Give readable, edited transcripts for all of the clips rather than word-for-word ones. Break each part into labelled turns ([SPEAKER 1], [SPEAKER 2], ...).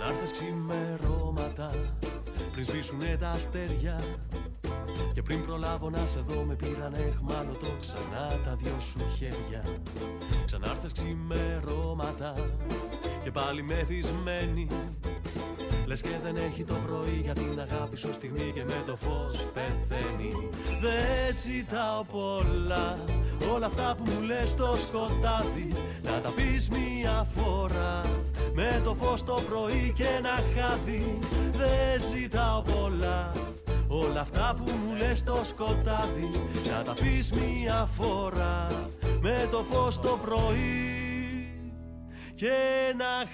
[SPEAKER 1] Ξανάρθες ξημερώματα πριν σβήσουνε τα αστέρια και πριν προλάβω να σε δω με πήραν εχμάλωτο ξανά τα δυο σου χέρια. Ξανάρθες ξημερώματα και πάλι μεθυσμένη, λες και δεν έχει το πρωί για την αγάπη σου στιγμή και με το φως πεθαίνει. Δεν ζητάω πολλά, όλα αυτά που μου λες στο σκοτάδι να τα πεις μια φορά με το φως το πρωί και ένα χάδι. Δεν ζητάω πολλά, όλα αυτά που μου λες στο σκοτάδι να τα πεις μια φορά με το φως το πρωί και ένα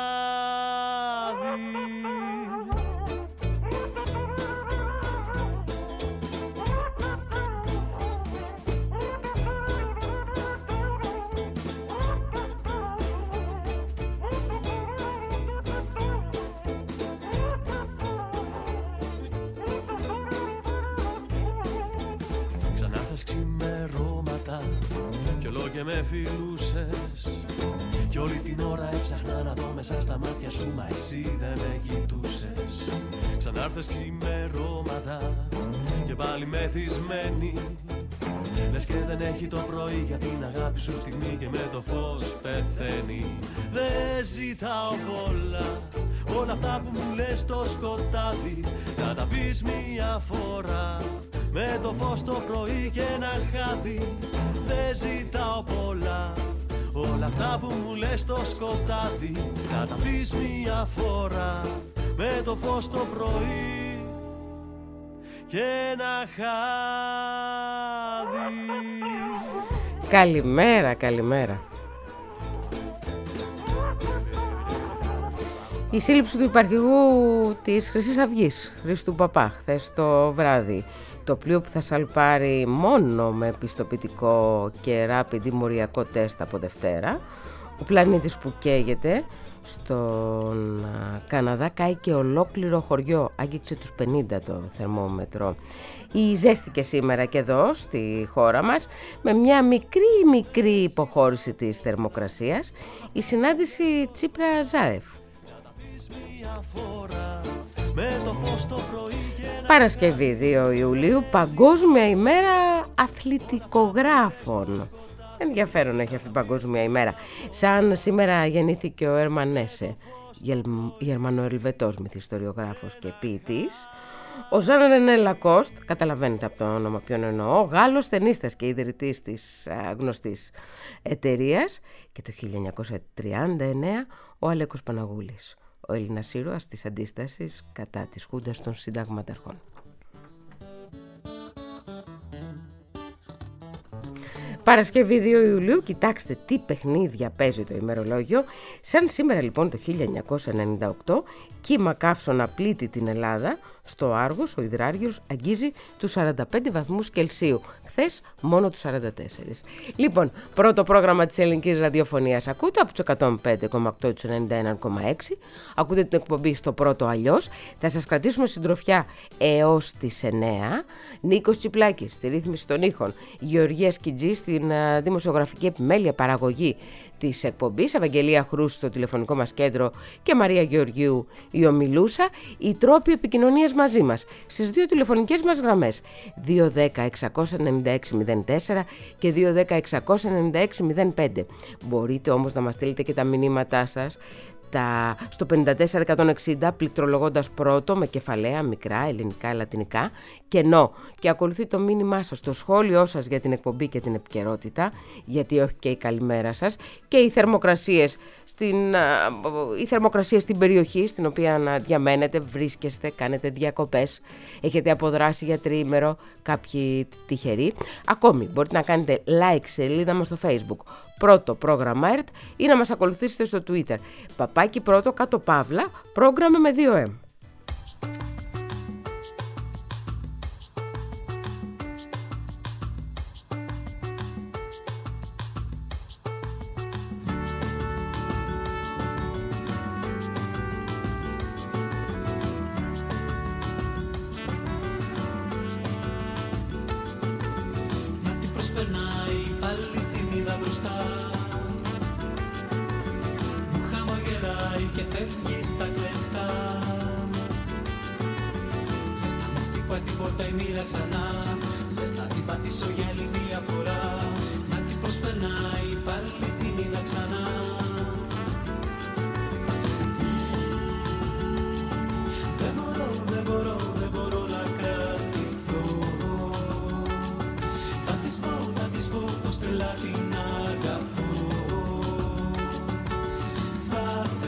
[SPEAKER 1] χάδι. Ξανάρθες ξημερώματα κι όλο και με φιλούσες κι όλη την ώρα έψαχνα να δω μέσα στα μάτια σου, μα εσύ δεν με κοιτούσες. Ξανάρθες ξημερώματα και πάλι μεθυσμένη, λες και δεν έχει το πρωί για την αγάπη σου στιγμή και με το φως πεθαίνει. Δεν ζητάω πολλά, όλα αυτά που μου λες στο σκοτάδι να τα πεις μια φορά με το φως το πρωί και ένα χάδι. Δεν ζητάω πολλά, όλα αυτά που μου λες στο σκοτάδι να τα πεις μια φορά με το φως το πρωί και ένα χάδι.
[SPEAKER 2] Καλημέρα, καλημέρα. Η σύλληψη του υπαρχηγού της Χρυσής Αυγής, Χρήστου Παπά, χθες το βράδυ. Το πλοίο που θα σαλπάρει μόνο με πιστοποιητικό και rapid ή μοριακό τεστ από Δευτέρα. Ο πλανήτης που καίγεται στον Καναδά κάει και ολόκληρο χωριό. Άγγιξε τους 50 το θερμόμετρο. Η ζέστηκε σήμερα και εδώ στη χώρα μας με μια μικρή υποχώρηση της θερμοκρασίας η συνάντηση Τσίπρα-Ζάεφ. Παρασκευή 2 Ιουλίου, Παγκόσμια ημέρα αθλητικογράφων. Ενδιαφέρον έχει αυτή η Παγκόσμια ημέρα. Σαν σήμερα γεννήθηκε ο Έρμαν Έσσε, γερμανοελβετός μυθιστοριογράφος και ποιητής. Ο Ζαν Ρενέ Λακόστ, καταλαβαίνετε από το όνομα ποιον εννοώ, Γάλλος ταινίστας και ιδρυτής της γνωστής εταιρείας. Και το 1939 ο Αλέκος Παναγούλης, ο Έλληνας ήρωας της αντίστασης κατά της Χούντας των Συνταγματαρχών. Παρασκευή 2 Ιουλίου, κοιτάξτε τι παιχνίδια παίζει το ημερολόγιο. Σαν σήμερα λοιπόν το 1998, κύμα καύσωνα πλήττει την Ελλάδα. Στο Άργος ο υδράργυρος αγγίζει τους 45 βαθμούς Κελσίου. Χθες μόνο τους 44. Λοιπόν, πρώτο πρόγραμμα της ελληνικής ραδιοφωνίας ακούτε από τους 105,8 τους 91,6. Ακούτε την εκπομπή στο πρώτο αλλιώς. Θα σας κρατήσουμε συντροφιά έως τις 9. Νίκος Τσιπλάκης στη ρύθμιση των ήχων. Γεωργία Σκιτζή στην δημοσιογραφική επιμέλεια παραγωγή της εκπομπής, Ευαγγελία Χρούσου στο τηλεφωνικό μας κέντρο και Μαρία Γεωργίου η ομιλούσα. Οι τρόποι επικοινωνίας μαζί μας στις δύο τηλεφωνικές μας γραμμές 210-696-04 και 210-696-05. Μπορείτε όμως να μας στείλετε και τα μηνύματά σας στο 54-160 πληκτρολογώντας πρώτο με κεφαλαία, μικρά, ελληνικά, λατινικά, κενό, και ακολουθεί το μήνυμά σας, το σχόλιο σας για την εκπομπή και την επικαιρότητα, γιατί όχι και η καλημέρα σας, και οι θερμοκρασίες στην περιοχή στην οποία διαμένετε, βρίσκεστε, κάνετε διακοπές, έχετε αποδράσει για τριήμερο, κάποιοι τυχεροί. Ακόμη μπορείτε να κάνετε like σελίδα μας στο Facebook, πρώτο πρόγραμμα ΕΡΤ, ή να μας ακολουθήσετε στο Twitter, παπάκι πρώτο κάτω παύλα, πρόγραμμα με 2M.
[SPEAKER 3] Και φεύγει στα κλαις
[SPEAKER 1] η μοίρα ξανά. Μες να την πατήσω για άλλη μια φορά. Να την προσπερνάει πάλι την είδα ξανά. Δεν μπορώ να κρατηθώ. Θα της πω πως τρελά την αγαπώ. Θα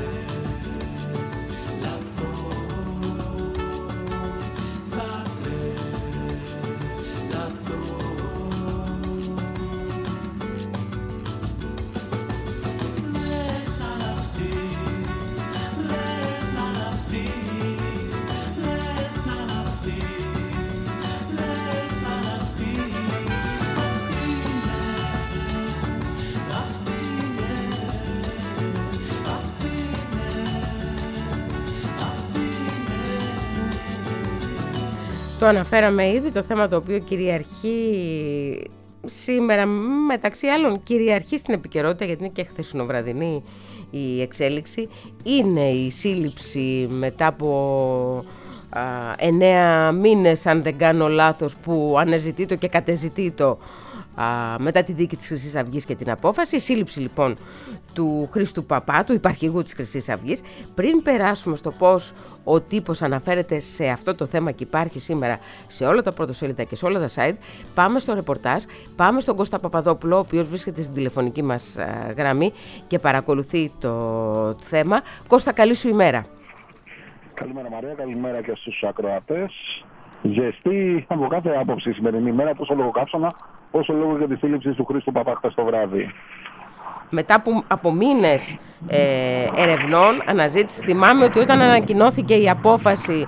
[SPEAKER 1] τρελαθώ. Θα τρελαθώ. Λες να είναι αυτή. Λες να είναι αυτή. Λες να είναι αυτή. Λες να είναι αυτή. Αυτή είναι. Αυτή είναι. Αυτή είναι. Αυτή είναι.
[SPEAKER 2] Το αναφέραμε ήδη, το θέμα το οποίο κυριαρχεί σήμερα, μεταξύ άλλων κυριαρχεί στην επικαιρότητα, γιατί είναι και χθεσινοβραδινή η εξέλιξη, είναι η σύλληψη μετά από 9 μήνες, αν δεν κάνω λάθος, που αναζητείτο και κατεζητείτο μετά τη δίκη της Χρυσής Αυγής και την απόφαση. Η σύλληψη λοιπόν του Χρήστου Παπά, του υπαρχηγού της Χρυσής Αυγής. Πριν περάσουμε στο πώς ο τύπος αναφέρεται σε αυτό το θέμα και υπάρχει σήμερα σε όλα τα πρωτοσέλιδα και σε όλα τα site, πάμε στο ρεπορτάζ, πάμε στον Κώστα Παπαδόπουλο, ο οποίος βρίσκεται στην τηλεφωνική μας γραμμή και παρακολουθεί το θέμα. Κώστα, καλή σου ημέρα.
[SPEAKER 3] Καλημέρα Μαρία, καλημέρα και στους ακροατές. Ζεστή από κάθε άποψη η σημερινή ημέρα, τόσο λόγω καύσωνα, όσο λόγω για τη σύλληψη του Χρήστου Παπά χθες το βράδυ.
[SPEAKER 2] Μετά από μήνες ερευνών, αναζήτηση, θυμάμαι ότι όταν ανακοινώθηκε η απόφαση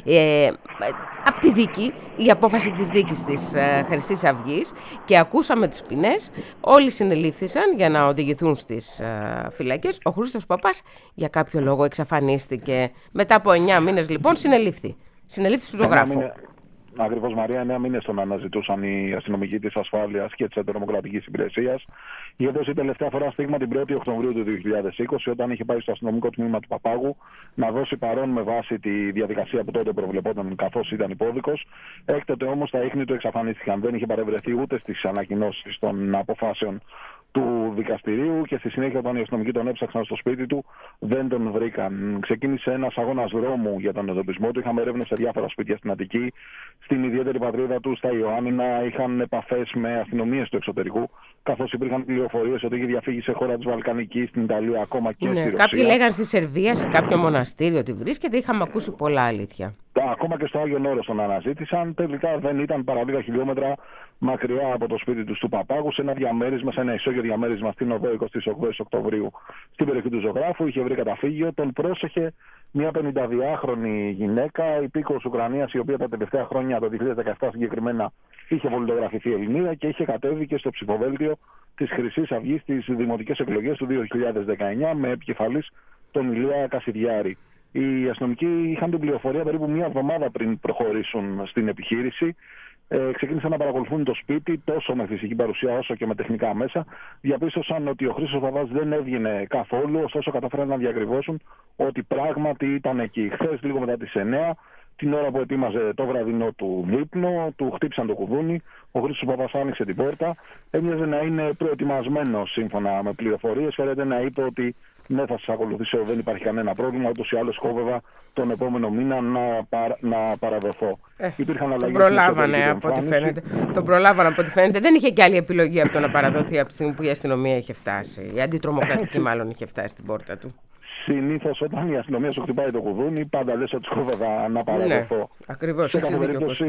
[SPEAKER 2] από τη δίκη, η απόφαση της δίκης της Χρυσής Αυγής και ακούσαμε τις ποινές, όλοι συνελήφθησαν για να οδηγηθούν στις φυλακές. Ο Χρήστος Παπάς για κάποιο λόγο εξαφανίστηκε. Μετά από 9 μήνες λοιπόν συνελήφθη στο ζωγράφο.
[SPEAKER 3] Ακριβώς Μαρία, 9 μήνες τον αναζητούσαν οι αστυνομικοί της ασφάλειας και της αντιτρομοκρατικής υπηρεσίας. Είχε δώσει τελευταία φορά στίγμα την 1η Οκτωβρίου του 2020, όταν είχε πάει στο αστυνομικό τμήμα του Παπάγου να δώσει παρόν με βάση τη διαδικασία που τότε προβλεπόταν, καθώς ήταν υπόδικος. Έκτοτε όμως τα ίχνη του εξαφανίστηκαν. Δεν είχε παρευρεθεί ούτε στις ανακοινώσεις των αποφάσεων του δικαστηρίου και στη συνέχεια, όταν οι αστυνομικοί τον έψαξαν στο σπίτι του, δεν τον βρήκαν. Ξεκίνησε ένας αγώνας δρόμου για τον εντοπισμό του. Είχαμε έρευνες σε διάφορα σπίτια στην Αττική, στην ιδιαίτερη πατρίδα του, στα Ιωάννινα. Είχαν επαφές με αστυνομίες του εξωτερικού, καθώς υπήρχαν πληροφορίες ότι είχε διαφύγει σε χώρα της Βαλκανικής, στην Ιταλία, ακόμα και στη Ρωσία.
[SPEAKER 2] Κάποιοι λέγαν στη Σερβία, σε κάποιο μοναστήριο ότι βρίσκεται. Είχαμε ακούσει πολλά αλήθεια.
[SPEAKER 3] Ακόμα και στο Άγιον Όρος τον αναζήτησαν. Τελικά δεν ήταν παρά 10 χιλιόμετρα μακριά από το σπίτι του Παπάγου, σε ένα διαμέρισμα, σε ένα ισόγειο διαμέρισμα στην οδό 28 Οκτωβρίου, στην περιοχή του Ζωγράφου. Είχε βρει καταφύγιο. Τον πρόσεχε μια 52χρονη γυναίκα, υπήκοος Ουκρανίας, η οποία τα τελευταία χρόνια, το 2017 συγκεκριμένα, είχε πολιτογραφηθεί Ελληνίδα και είχε κατέβει και στο ψηφοδέλτιο της Χρυσής Αυγής στις δημοτικές εκλογές του 2019 με επικεφαλής τον Ηλία Κασιδιάρη. Οι αστυνομικοί είχαν την πληροφορία περίπου μια εβδομάδα πριν προχωρήσουν στην επιχείρηση. Ξεκίνησαν να παρακολουθούν το σπίτι τόσο με φυσική παρουσία όσο και με τεχνικά μέσα. Διαπίστωσαν ότι ο Χρήστος Παπάς δεν έβγαινε καθόλου, ωστόσο καταφέραν να διακριβώσουν ότι πράγματι ήταν εκεί. Χθες, λίγο μετά τις 9, την ώρα που ετοίμαζε το βραδινό του δείπνο, του χτύπησαν το κουδούνι. Ο Χρήστος Παπάς άνοιξε την πόρτα. Έμοιαζε να είναι προετοιμασμένος σύμφωνα με πληροφορίες. Φαίνεται να είπε ότι ναι, θα σας ακολουθήσω, δεν υπάρχει κανένα πρόβλημα. Ούτως ή άλλως κόβευα τον επόμενο μήνα να παραδοθώ.
[SPEAKER 2] Τον προλάβανε από ό,τι φαίνεται. Δεν είχε και άλλη επιλογή από το να παραδοθεί από τη στιγμή που η αστυνομία είχε φτάσει. Η αντιτρομοκρατική μάλλον είχε φτάσει στην πόρτα του.
[SPEAKER 3] Συνήθως όταν η αστυνομία σου χτυπάει το κουδούνι, πάντα λες ότι κόβευα να παραδοθώ.
[SPEAKER 2] Ναι, ακριβώς.
[SPEAKER 3] Σε κάθε περίπτωση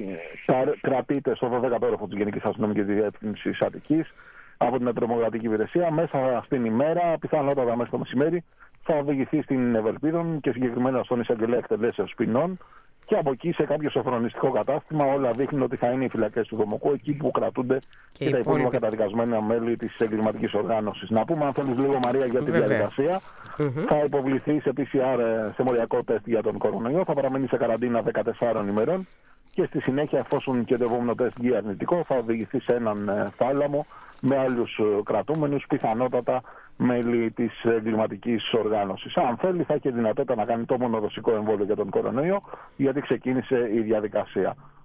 [SPEAKER 3] κρατείται στο 12ο όροφο της Γενικής Αστυνομικής Διεύθυνσης Αττικής από την αντιτρομοκρατική υπηρεσία. Μέσα στην ημέρα, πιθανότατα μέσα στο μεσημέρι, θα οδηγηθεί στην Ευελπίδων και συγκεκριμένα στον εισαγγελέα εκτελέσεως ποινών. Και από εκεί σε κάποιο σοφρονιστικό κατάστημα όλα δείχνουν ότι θα είναι οι φυλακές του Δομοκού, εκεί που κρατούνται και τα υπόλοιπα καταδικασμένα μέλη της εγκληματικής οργάνωσης. Να πούμε, αν θέλεις λίγο Μαρία για τη διαδικασία, θα υποβληθεί σε PCR σε μοριακό τεστ για τον κορονοϊό, θα παραμείνει σε καραντίνα 14 ημερών και στη συνέχεια, εφόσον και το επόμενο τεστ βγει αρνητικό, θα οδηγηθεί σε έναν θάλαμο με άλλους κρατούμενους, πιθανότατα μέλη της εγκληματικής οργάνωσης. Αν θέλει, θα έχει δυνατότητα να κάνει το μονοδοσικό εμβόλιο για τον κορονοϊό, γιατί ξεκίνησε η διαδικασία.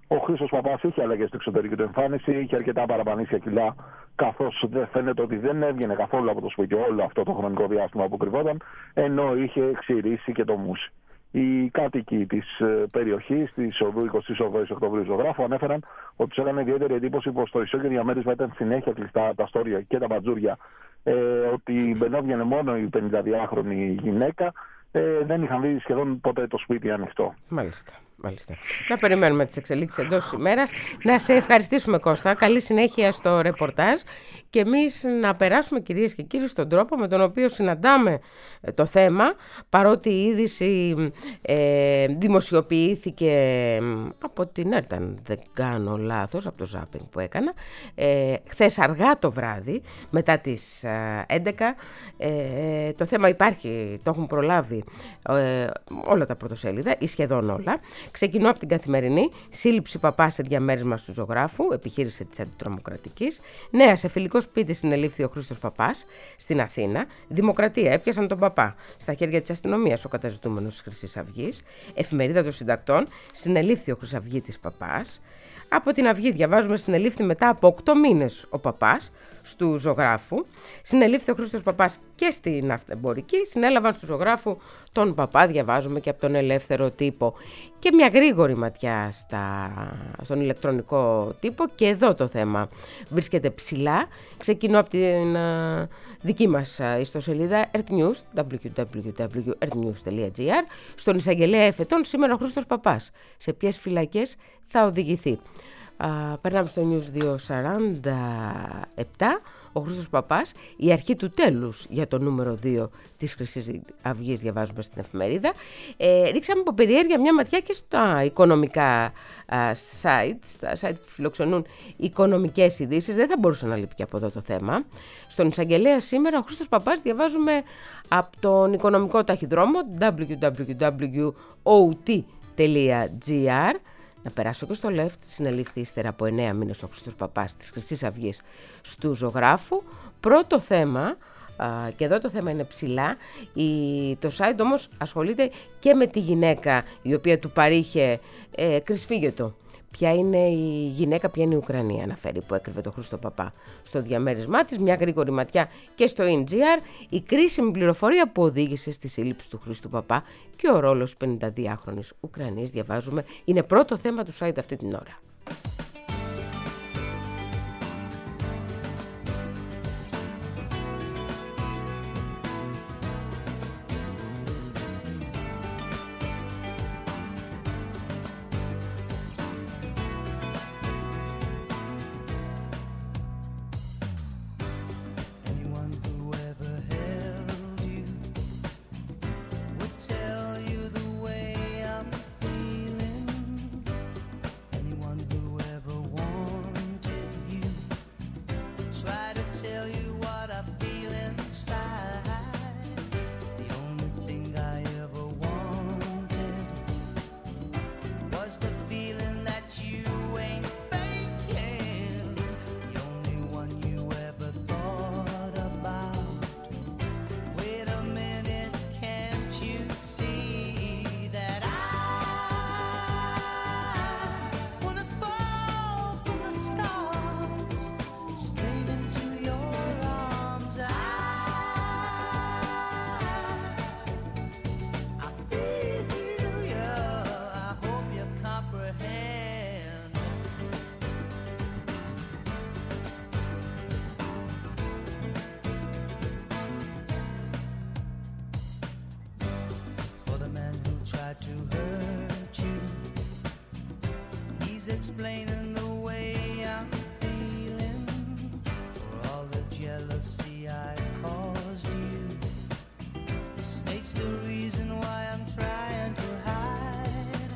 [SPEAKER 3] Ο Χρήστος Παπάς είχε αλλαγές στην εξωτερική του εμφάνιση, είχε αρκετά παραπανήσια κιλά, καθώς δεν φαίνεται ότι δεν έβγαινε καθόλου από το σπίτι όλο αυτό το χρονικό διάστημα που κρυβόταν, ενώ είχε ξηρίσει και το μουσι. Οι κάτοικοι της περιοχής, της οδού 28 Οκτωβρίου Ζωγράφου, ανέφεραν ότι τους έκανε ιδιαίτερη εντύπωση πως το ισόγειο διαμέρισμα ήταν συνέχεια κλειστά τα στόρια και τα μπατζούρια, ότι μπαινόβγαινε μόνο η 52χρονη γυναίκα, δεν είχαν δει σχεδόν ποτέ το σπίτι ανοιχτό.
[SPEAKER 2] Μάλιστα. Να περιμένουμε τις εξελίξεις εντός της ημέρας. Να σε ευχαριστήσουμε, Κώστα. Καλή συνέχεια στο ρεπορτάζ και εμείς να περάσουμε, κυρίες και κύριοι, στον τρόπο με τον οποίο συναντάμε το θέμα, παρότι η είδηση δημοσιοποιήθηκε από την ΕΡΤ, αν δεν κάνω λάθος, από το ζάπινγκ που έκανα, χθες αργά το βράδυ, μετά τις 11. Το θέμα υπάρχει, το έχουν προλάβει όλα τα πρωτοσέλιδα ή σχεδόν όλα. Ξεκινώ από την Καθημερινή. Σύλληψη παπά σε διαμέρισμα του Ζωγράφου, επιχείρηση της αντιτρομοκρατικής. Νέα, σε φιλικό σπίτι συνελήφθη ο Χρήστος Παπάς στην Αθήνα. Δημοκρατία, έπιασαν τον παπά. Στα χέρια της αστυνομίας ο καταζητούμενος της Χρυσής Αυγής. Εφημερίδα των Συντακτών, συνελήφθη ο Χρυσαυγίτης Παπάς. Από την Αυγή διαβάζουμε, συνελήφθη μετά από 8 μήνες ο παπάς του Ζωγράφου. Συνελήφθη ο Χρήστος Παπάς και στην Αυτεμπορική. Συνέλαβαν του Ζωγράφου τον παπά, διαβάζουμε και από τον Ελεύθερο Τύπο. Και μια γρήγορη ματιά στον ηλεκτρονικό τύπο. Και εδώ το θέμα βρίσκεται ψηλά. Ξεκινώ από την δική μας ιστοσελίδα Earth News, www.earthnews.gr. Στον εισαγγελέα εφετών σήμερα ο Χρήστος Παπάς. Σε ποιες φυλακές θα οδηγηθεί? Περνάμε στο News 247. Ο Χρήστος Παπάς, η αρχή του τέλους για το νούμερο 2 της Χρυσής Αυγής, διαβάζουμε στην εφημερίδα. Ρίξαμε από περιέργεια μια ματιά και στα οικονομικά site, στα site που φιλοξενούν οικονομικές ειδήσεις. Δεν θα μπορούσε να λείπει και από εδώ το θέμα. Στον εισαγγελέα σήμερα ο Χρήστος Παπάς, διαβάζουμε από τον οικονομικό ταχυδρόμο www.ot.gr. Να περάσω και στο left. Συνελήφθη ύστερα από 9 μήνες ο Χρήστος Παπάς της Χρυσής Αυγής του Ζωγράφου. Πρώτο θέμα, και εδώ το θέμα είναι ψηλά. Το site όμως ασχολείται και με τη γυναίκα η οποία του παρήχε κρυσφύγετο. Ποια είναι η γυναίκα, ποια είναι η Ουκρανία, αναφέρει, που έκρυβε το Χρήστο Παπά στο διαμέρισμά της. Μια γρήγορη ματιά και στο InGR. Η κρίσιμη πληροφορία που οδήγησε στη σύλληψη του Χρήστου Παπά και ο ρόλος 52χρονης Ουκρανής, διαβάζουμε, είναι πρώτο θέμα του site αυτή την ώρα.
[SPEAKER 4] Explaining the way I'm feeling for all the jealousy I caused you. The snake's the reason why I'm trying to hide.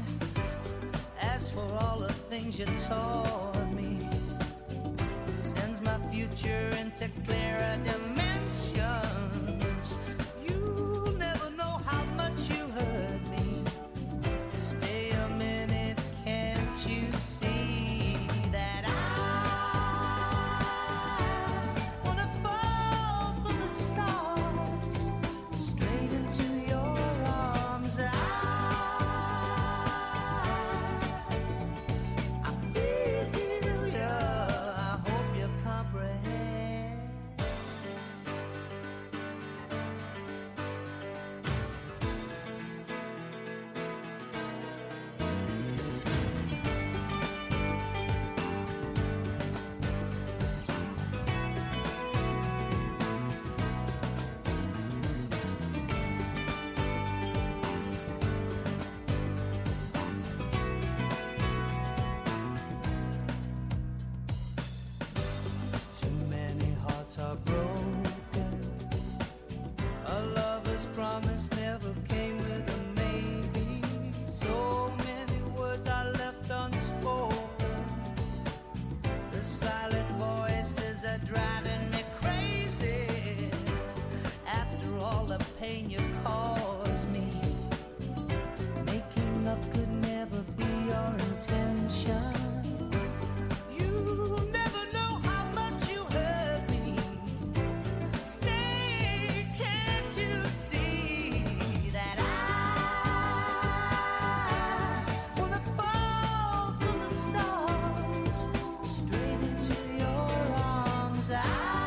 [SPEAKER 4] As for all the things you taught me, it sends my future into clearer dimensions. You'll never know how much you hurt me. Stay a minute, can't you see that I wanna fall from the stars straight into your arms? I pain you cause me. Making up could never be your intention. You never know how much you hurt me. Stay, can't you see that I wanna fall from the stars straight into your arms. I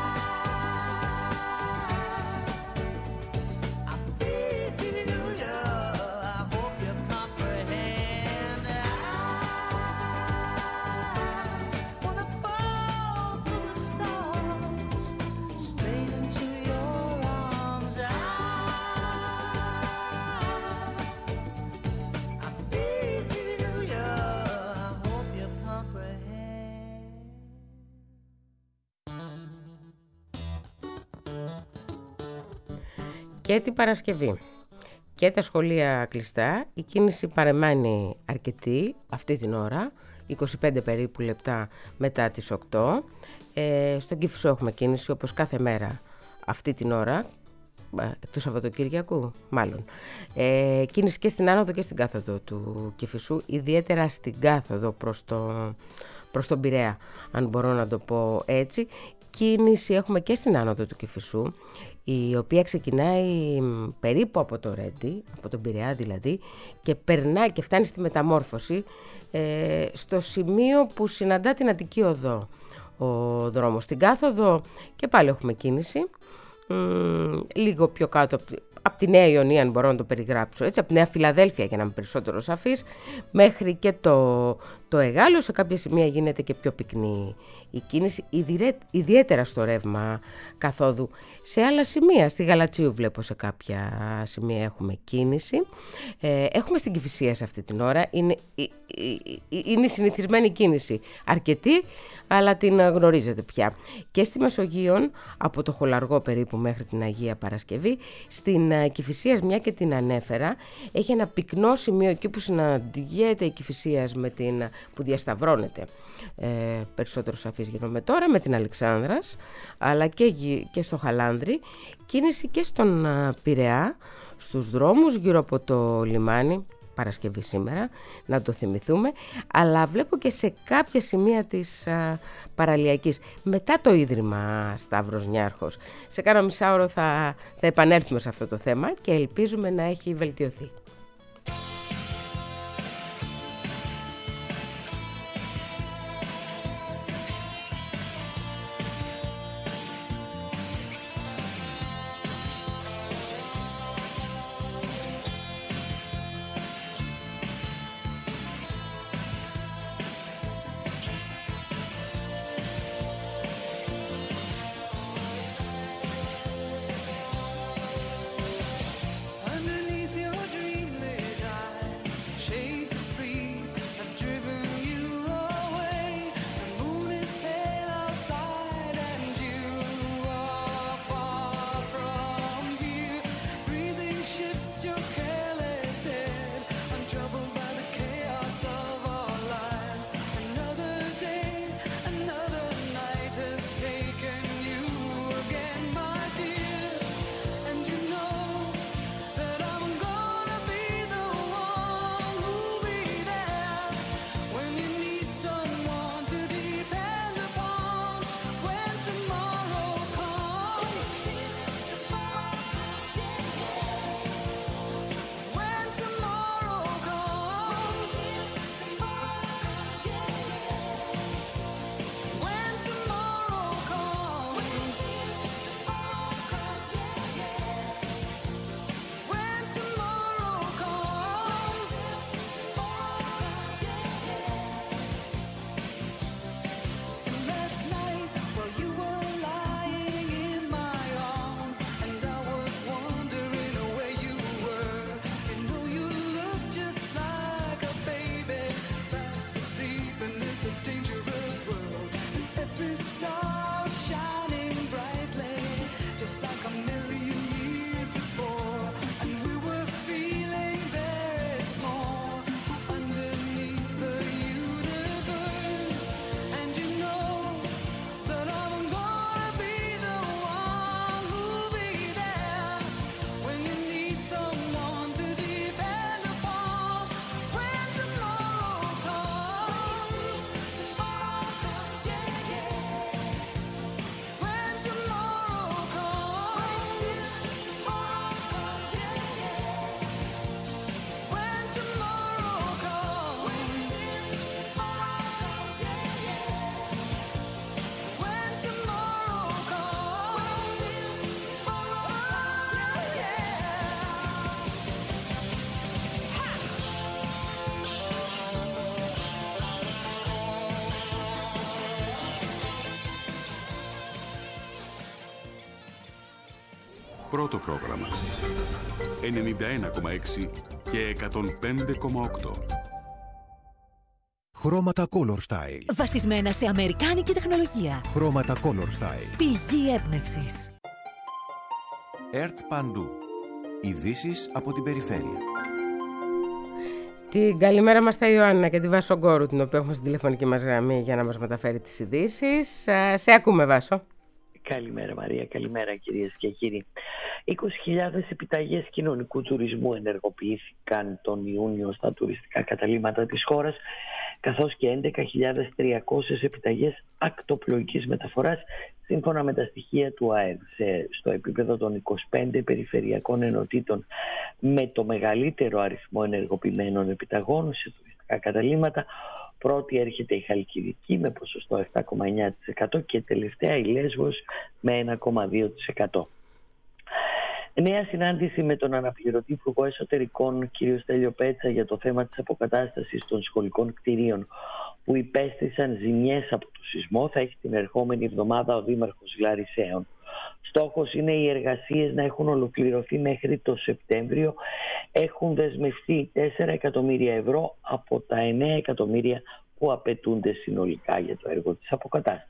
[SPEAKER 4] feel you. I hope you comprehend. I wanna fall from the stars straight into your arms. I feel you. I hope you comprehend.
[SPEAKER 2] Και την Παρασκευή και τα σχολεία κλειστά, η κίνηση παρεμένει αρκετή αυτή την ώρα, 25 περίπου λεπτά μετά τις 8. Στον Κηφισό έχουμε κίνηση όπως κάθε μέρα αυτή την ώρα, του Σαββατοκύριακου μάλλον. Κίνηση και στην άνοδο και στην κάθοδο του Κηφισού, ιδιαίτερα στην κάθοδο προς τον Πειραιά, αν μπορώ να το πω έτσι. Κίνηση έχουμε και στην άνοδο του Κηφισού, η οποία ξεκινάει περίπου από το Ρέντι, από τον Πειραιά δηλαδή, και περνάει και φτάνει στη Μεταμόρφωση, στο σημείο που συναντά την Αττική Οδό ο δρόμος. Στην κάθοδο και πάλι έχουμε κίνηση, λίγο πιο κάτω από τη Νέα Ιωνία, αν μπορώ να το περιγράψω έτσι, από τη Νέα Φιλαδέλφια για να είμαι περισσότερο σαφής, μέχρι και το Εγάλο. Σε κάποια σημεία γίνεται και πιο πυκνή η κίνηση, ιδιαίτερα στο ρεύμα καθόδου. Σε άλλα σημεία, στη Γαλατσίου βλέπω σε κάποια σημεία έχουμε κίνηση. Έχουμε στην Κηφισία σε αυτή την ώρα, είναι συνηθισμένη κίνηση, αρκετή, αλλά την γνωρίζετε πια. Και στη Μεσογείον, από το Χολαργό περίπου μέχρι την Αγία Παρασκευή, στην Κηφισίας, μια και την ανέφερα, έχει ένα πυκνό σημείο εκεί που συναντιέται η Κηφισίας που διασταυρώνεται, περισσότερο σαφής γίνομαι τώρα, με την Αλεξάνδρας, αλλά και στο Χαλάνδρι. Κίνηση και στον Πειραιά, στους δρόμους γύρω από το λιμάνι, Παρασκευή σήμερα, να το θυμηθούμε, αλλά βλέπω και σε κάποια σημεία της Παραλιακής, μετά το Ίδρυμα Σταύρος Νιάρχος. Σε κάνα μισάωρο θα επανέλθουμε σε αυτό το θέμα και ελπίζουμε να έχει βελτιωθεί.
[SPEAKER 4] Underneath your dreams.
[SPEAKER 5] πρώτο πρόγραμμα. 91,6 και 105,8.
[SPEAKER 6] Χρώματα Color Style.
[SPEAKER 7] Βασισμένα σε αμερικάνικη τεχνολογία.
[SPEAKER 6] Χρώματα Color Style.
[SPEAKER 7] Πηγή έμπνευσης.
[SPEAKER 8] ΕΡΤ Παντού. Ειδήσεις από την περιφέρεια.
[SPEAKER 2] Την καλημέρα μας στα Ιωάννα και τη Βάσο Γκόρου, την οποία έχουμε στην τηλεφωνική μας γραμμή για να μας μεταφέρει τις ειδήσεις. Σε ακούμε, Βάσο.
[SPEAKER 9] Καλημέρα Μαρία, καλημέρα κυρίες και κύριοι. 20.000 επιταγές κοινωνικού τουρισμού ενεργοποιήθηκαν τον Ιούνιο στα τουριστικά καταλύματα της χώρας, καθώς και 11.300 επιταγές ακτοπλοϊκής μεταφοράς, σύμφωνα με τα στοιχεία του ΑΕΔ. Στο επίπεδο των 25 περιφερειακών ενωτήτων με το μεγαλύτερο αριθμό ενεργοποιημένων επιταγών σε τουριστικά καταλύματα, πρώτη έρχεται η Χαλκιδική με ποσοστό 7,9% και τελευταία η Λέσβος με 1,2%. Νέα συνάντηση με τον αναπληρωτή Υπουργό Εσωτερικών κ. Στέλιο Πέτσα για το θέμα της αποκατάστασης των σχολικών κτηρίων που υπέστησαν ζημιές από το σεισμό θα έχει την ερχόμενη εβδομάδα ο Δήμαρχος Λαρισαίων. Στόχος είναι οι εργασίες να έχουν ολοκληρωθεί μέχρι το Σεπτέμβριο. Έχουν δεσμευτεί 4 εκατομμύρια ευρώ από τα 9 εκατομμύρια που απαιτούνται συνολικά για το έργο της αποκατάστασης.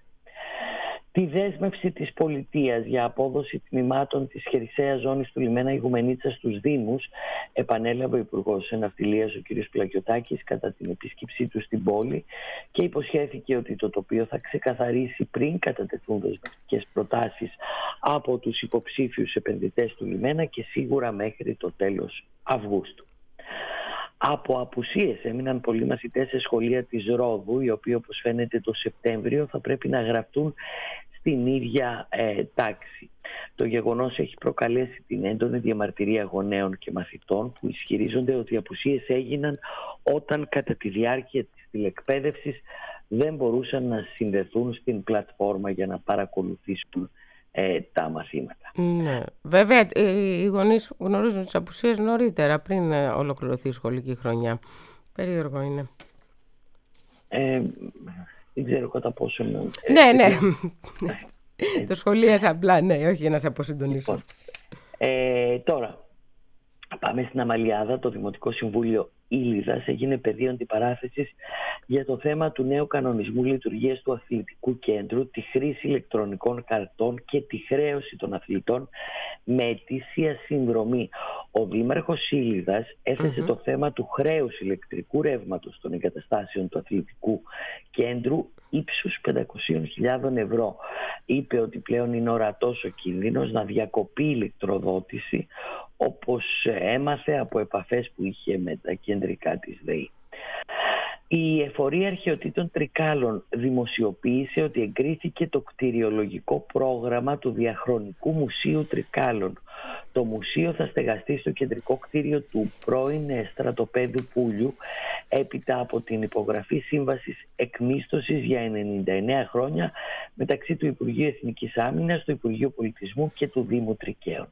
[SPEAKER 9] Τη δέσμευση της πολιτείας για απόδοση τμήματων της χερσαίας ζώνης του λιμένα Ιγουμενίτσα στους Δήμους επανέλαβε ο Υπουργός Ναυτιλίας ο κ. Πλακιωτάκης κατά την επίσκεψή του στην πόλη και υποσχέθηκε ότι το τοπίο θα ξεκαθαρίσει πριν κατατεθούν δεσμευτικές προτάσεις από τους υποψήφιους επενδυτές του λιμένα και σίγουρα μέχρι το τέλος Αυγούστου. Από απουσίες έμειναν πολλοί μαθητές σε σχολεία της Ρόδου, οι οποίοι όπως φαίνεται το Σεπτέμβριο θα πρέπει να γραφτούν στην ίδια τάξη. Το γεγονός έχει προκαλέσει την έντονη διαμαρτυρία γονέων και μαθητών που ισχυρίζονται ότι οι απουσίες έγιναν όταν κατά τη διάρκεια της τηλεκπαίδευσης δεν μπορούσαν να συνδεθούν στην πλατφόρμα για να παρακολουθήσουν τα μαθήματα.
[SPEAKER 2] Ναι. Βέβαια, οι γονείς γνωρίζουν τις απουσίες νωρίτερα, πριν ολοκληρωθεί η σχολική χρονιά. Περίεργο είναι.
[SPEAKER 9] Δεν ξέρω κατά πόσο...
[SPEAKER 2] Ναι. Το σχολίασα απλά, ναι, όχι για να σε αποσυντονίσω.
[SPEAKER 9] Τώρα, πάμε στην Αμαλιάδα. Το Δημοτικό Συμβούλιο Ήλιδας έγινε πεδίο αντιπαράθεσης για το θέμα του νέου κανονισμού λειτουργίας του αθλητικού κέντρου, τη χρήση ηλεκτρονικών καρτών και τη χρέωση των αθλητών με ετήσια συνδρομή. Ο Δήμαρχος Ήλιδας έθεσε το θέμα του χρέους ηλεκτρικού ρεύματος των εγκαταστάσεων του αθλητικού κέντρου ύψους 500.000 ευρώ. Είπε ότι πλέον είναι ορατός ο κίνδυνος να διακοπεί η ηλεκτροδότηση, όπως έμαθε από επαφές που είχε με τα κεντρικά της ΔΕΗ. Η Εφορία Αρχαιοτήτων Τρικάλων δημοσιοποίησε ότι εγκρίθηκε το κτηριολογικό πρόγραμμα του Διαχρονικού Μουσείου Τρικάλων. Το μουσείο θα στεγαστεί στο κεντρικό κτίριο του πρώην στρατοπέδου Πούλιου έπειτα από την υπογραφή σύμβασης εκμίσθωσης για 99 χρόνια μεταξύ του Υπουργείου Εθνικής Άμυνας, του Υπουργείου Πολιτισμού και του Δήμου Τρικαίων.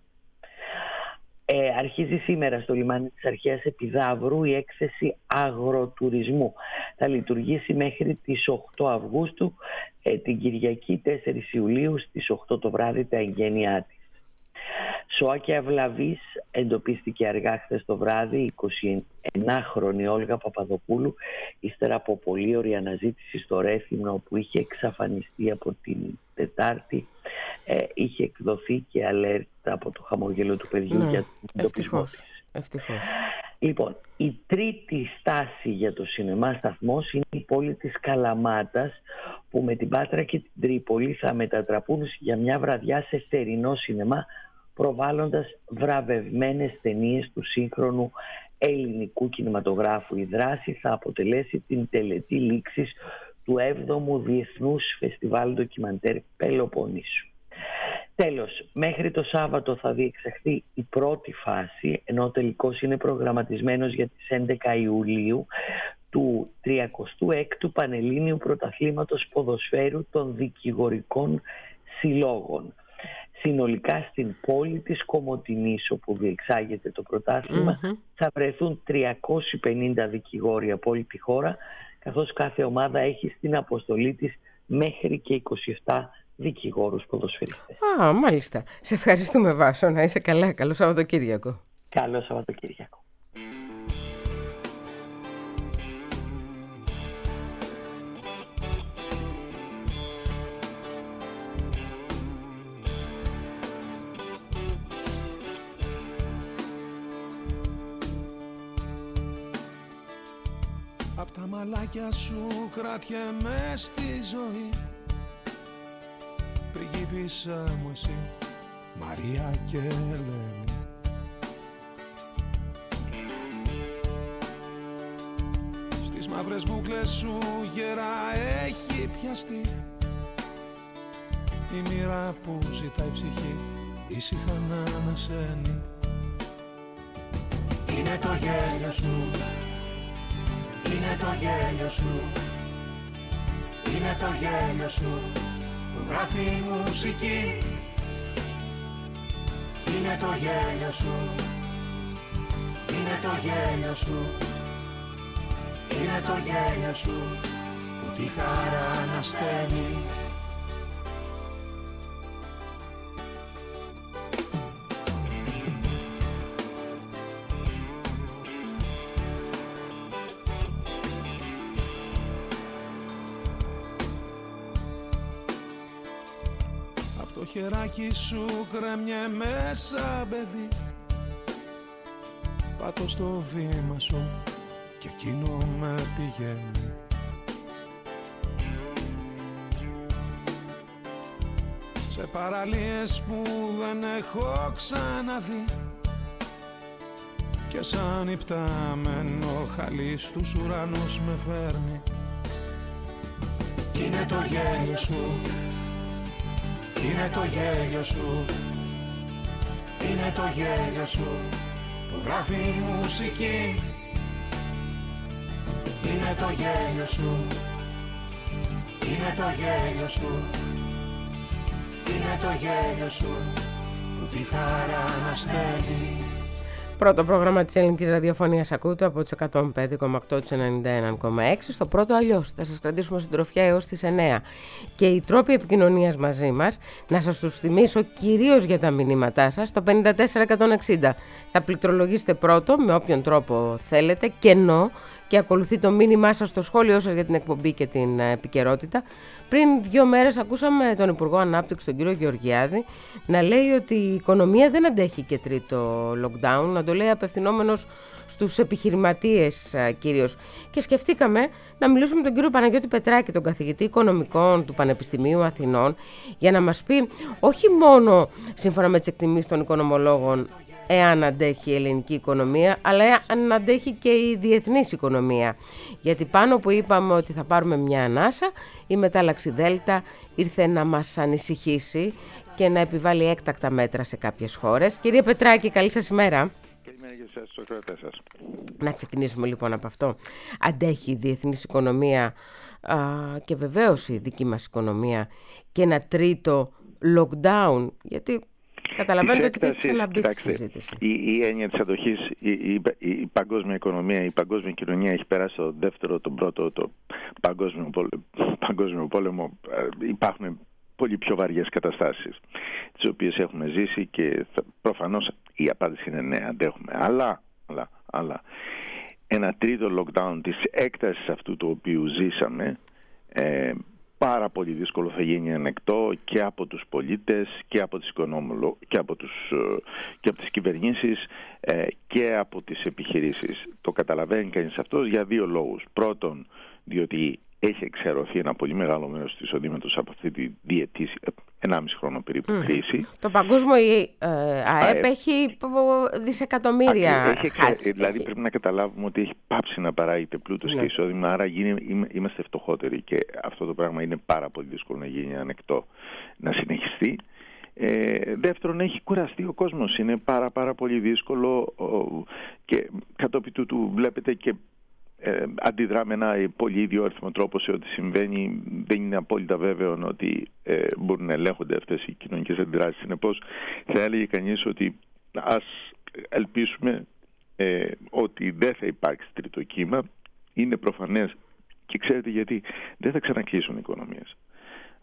[SPEAKER 9] Αρχίζει σήμερα στο λιμάνι της Αρχαίας Επιδαύρου η έκθεση αγροτουρισμού. Θα λειτουργήσει μέχρι τις 8 Αυγούστου, την Κυριακή 4 Ιουλίου στις 8 το βράδυ τα εγγένειά της. Σοάκια Αυλαβής εντοπίστηκε αργά χθες το βράδυ η 29χρονη Όλγα Παπαδοπούλου ύστερα από πολλή ώρη αναζήτηση στο Ρέθυμνο που είχε εξαφανιστεί από την Τετάρτη. Είχε εκδοθεί και αλέρτα από το χαμόγελο του παιδιού για τον εντοπισμό της.
[SPEAKER 2] Ευτυχώς.
[SPEAKER 9] Λοιπόν, η τρίτη στάση για το σινεμά σταθμός είναι η πόλη της Καλαμάτας που με την Πάτρα και την Τρίπολη θα μετατραπούν για μια βραδιά σε θερινό σινεμά προβάλλοντας βραβευμένες ταινίες του σύγχρονου ελληνικού κινηματογράφου. Η δράση θα αποτελέσει την τελετή λήξης του 7ου Διεθνούς Φεστιβάλ Ντοκιμαντέρ Πελοποννήσου. Τέλος, μέχρι το Σάββατο θα διεξαχθεί η πρώτη φάση, ενώ ο τελικός είναι προγραμματισμένος για τις 11 Ιουλίου του 36ου Πανελλήνιου Πρωταθλήματος Ποδοσφαίρου των Δικηγορικών Συλλόγων. Συνολικά στην πόλη της Κομοτηνής, όπου διεξάγεται το πρωτάθλημα, θα βρεθούν 350 δικηγόροι από όλη τη χώρα, καθώς κάθε ομάδα έχει στην αποστολή της μέχρι και 27 δικηγόρους ποδοσφαιριστές.
[SPEAKER 2] Α, μάλιστα. Σε ευχαριστούμε, Βάσο. Να είσαι καλά. Καλό Σαββατοκύριακο.
[SPEAKER 9] Καλό Σαββατοκύριακο.
[SPEAKER 1] Απ' τα μαλάκια σου κρατιέμαι στη ζωή. Πριγκίπισσα μου εσύ, Μαρία και Ελένη. Στις μαύρες μούκλες σου γερά έχει πιαστεί η μοίρα που ζητάει ψυχή ήσυχα να ανασένει. Είναι το γέλιο σου, είναι το γέλιο σου, είναι το γέλιο σου που γράφει η μουσική. Είναι το γέλιο σου, είναι το γέλιο σου, είναι το γέλιο σου που τη χαρά ανασταίνει. Το χεράκι σου κρέμιε μέσα παιδί. Πάτω στο βήμα σου και εκείνο με πηγαίνει. Σε παραλίες που δεν έχω ξαναδεί και σαν υπτάμενο χαλί στους ουρανούς με φέρνει. Είναι το γέλιο σου, είναι το γέλιο σου, είναι το γέλιο σου που γράφει η μουσική. Είναι το γέλιο σου, είναι το γέλιο σου, είναι το γέλιο σου που τη χαρά ανασταίνει.
[SPEAKER 2] Πρώτο πρόγραμμα της ελληνικής ραδιοφωνίας ακούτε από τους 105,8 τους 91,6. Στο πρώτο αλλιώς θα σας κρατήσουμε συντροφιά έως τις 9. Και οι τρόποι επικοινωνίας μαζί μας, να σας τους θυμίσω κυρίως για τα μηνύματά σας, το 54160. Θα πληκτρολογήσετε πρώτο με όποιον τρόπο θέλετε, κενό, και ακολουθεί το μήνυμά σας στο σχόλιο σας για την εκπομπή και την επικαιρότητα. Πριν 2 μέρες ακούσαμε τον Υπουργό Ανάπτυξη, τον κύριο Γεωργιάδη, να λέει ότι η οικονομία δεν αντέχει και τρίτο lockdown, να το λέει απευθυνόμενος στους επιχειρηματίες κυρίως. Και σκεφτήκαμε να μιλήσουμε με τον κύριο Παναγιώτη Πετράκη, τον καθηγητή οικονομικών του Πανεπιστημίου Αθηνών, για να μας πει όχι μόνο σύμφωνα με τις εκτιμήσεις των οικονομολόγων εάν αντέχει η ελληνική οικονομία, αλλά αν αντέχει και η διεθνής οικονομία. Γιατί πάνω που είπαμε ότι θα πάρουμε μια ανάσα, η μετάλλαξη Δέλτα ήρθε να μας ανησυχήσει και να επιβάλλει έκτακτα μέτρα σε κάποιες χώρες. Κύριε Πετράκη, καλή σας ημέρα.
[SPEAKER 10] Καλημέρα για εσάς, στους ακροατές σας.
[SPEAKER 2] Να ξεκινήσουμε λοιπόν από αυτό. Αντέχει η διεθνής οικονομία και βεβαίως η δική μας οικονομία και ένα τρίτο lockdown, γιατί καταλαβαίνετε ότι έχει ξαναμπεί στη συζήτηση.
[SPEAKER 10] Η έννοια της αντοχής, η παγκόσμια οικονομία, η παγκόσμια κοινωνία έχει περάσει το δεύτερο, τον πρώτο, το παγκόσμιο πόλεμο. Υπάρχουν πολύ πιο βαριές καταστάσεις τις οποίες έχουμε ζήσει και προφανώς η απάντηση είναι ναι, αντέχουμε. Αλλά ένα τρίτο lockdown της έκτασης αυτού το οποίου ζήσαμε, πάρα πολύ δύσκολο θα γίνει ανεκτό και από τους πολίτες και από τις και από τις κυβερνήσεις και από τις επιχειρήσεις. Το καταλαβαίνει κανείς αυτός για 2 λόγους. Πρώτον, διότι έχει εξαιρεθεί ένα πολύ μεγάλο μέρος του εισοδήματος από αυτή τη διετή 1,5 χρόνο περίπου κρίση.
[SPEAKER 2] Το παγκόσμιο ΑΕΠ έχει δισεκατομμύρια χάσει.
[SPEAKER 10] Δηλαδή πρέπει να καταλάβουμε ότι έχει πάψει να παράγεται πλούτος και εισόδημα, άρα είμαστε φτωχότεροι και αυτό το πράγμα είναι πάρα πολύ δύσκολο να γίνει ανεκτό, να συνεχιστεί. Δεύτερον, έχει κουραστεί ο κόσμος, είναι πάρα πολύ δύσκολο και κατόπιν τούτου βλέπετε και αντιδρά με ένα πολύ ιδιόρυθμο τρόπο σε ό,τι συμβαίνει. Δεν είναι απόλυτα βέβαιο ότι μπορούν να ελέγχονται αυτές οι κοινωνικές αντιδράσεις. Συνεπώς θα έλεγε κανείς ότι ας ελπίσουμε ότι δεν θα υπάρξει τρίτο κύμα. Είναι προφανές και ξέρετε γιατί δεν θα ξανακλείσουν οι οικονομίες.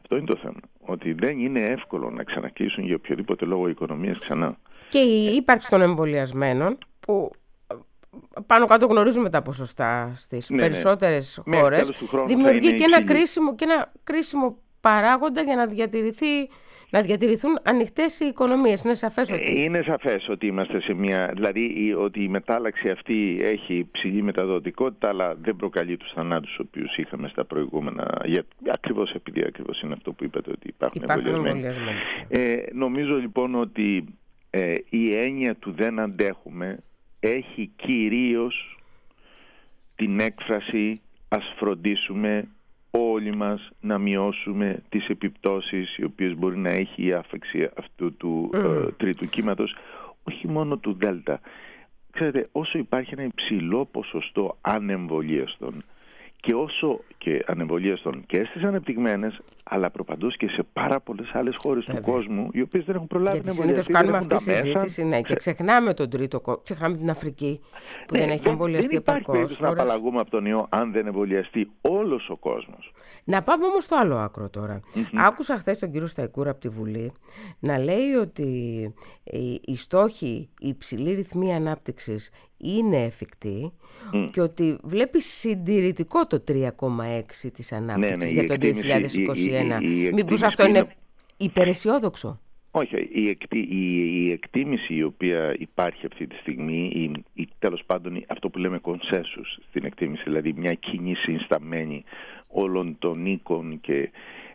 [SPEAKER 10] Αυτό είναι το θέμα. Ότι δεν είναι εύκολο να ξανακλείσουν για οποιοδήποτε λόγο οι οικονομίες ξανά.
[SPEAKER 2] Και η ύπαρξη των εμβολιασμένων, που πάνω κάτω γνωρίζουμε τα ποσοστά στις περισσότερες χώρες, δημιουργεί και ένα κρίσιμο παράγοντα για να διατηρηθούν ανοιχτές οι οικονομίες. Είναι σαφές ότι...
[SPEAKER 10] Είναι σαφές ότι είμαστε σε μια... Δηλαδή ότι η μετάλλαξη αυτή έχει ψηλή μεταδοτικότητα, αλλά δεν προκαλεί τους θανάτους τους οποίους είχαμε στα προηγούμενα... Ακριβώς επειδή είναι αυτό που είπατε, ότι υπάρχουν εμβολιασμένοι. Νομίζω λοιπόν ότι η έννοια του δεν αντέχουμε έχει κυρίως την έκφραση «ας φροντίσουμε όλοι μας να μειώσουμε τις επιπτώσεις οι οποίες μπορεί να έχει η άφεξη αυτού του τρίτου κύματος, όχι μόνο του Δέλτα». Ξέρετε, όσο υπάρχει ένα υψηλό ποσοστό ανεμβολίαστων και ανεμβολίαστων και στις ανεπτυγμένες, αλλά προπαντός και σε πάρα πολλές άλλες χώρες του κόσμου, οι οποίες δεν έχουν προλάβει να εμβολιαστεί.
[SPEAKER 2] Συνήθως κάνουμε αυτή τη συζήτηση, και ξεχνάμε τον τρίτο κόσμο, ξεχνάμε την Αφρική που δεν έχει εμβολιαστεί επαρκώς.
[SPEAKER 10] Δεν υπάρχει περίπτωση να απαλλαγούμε από τον ιό αν δεν εμβολιαστεί όλος ο κόσμος.
[SPEAKER 2] Να πάμε όμως στο άλλο άκρο τώρα. Άκουσα χθες τον κύριο Σταϊκούρα από τη Βουλή να λέει ότι οι στόχοι, η υψηλή ρυθμή ανάπτυξης είναι εφικτή και ότι βλέπει συντηρητικό το 3,6 της ανάπτυξης για το 2021. Μήπως αυτό είναι υπεραισιόδοξο?
[SPEAKER 10] Όχι, η εκτίμηση η οποία υπάρχει αυτή τη στιγμή, τέλος πάντων αυτό που λέμε consensus στην εκτίμηση, δηλαδή μια κοινή συνισταμένη όλων των οίκων και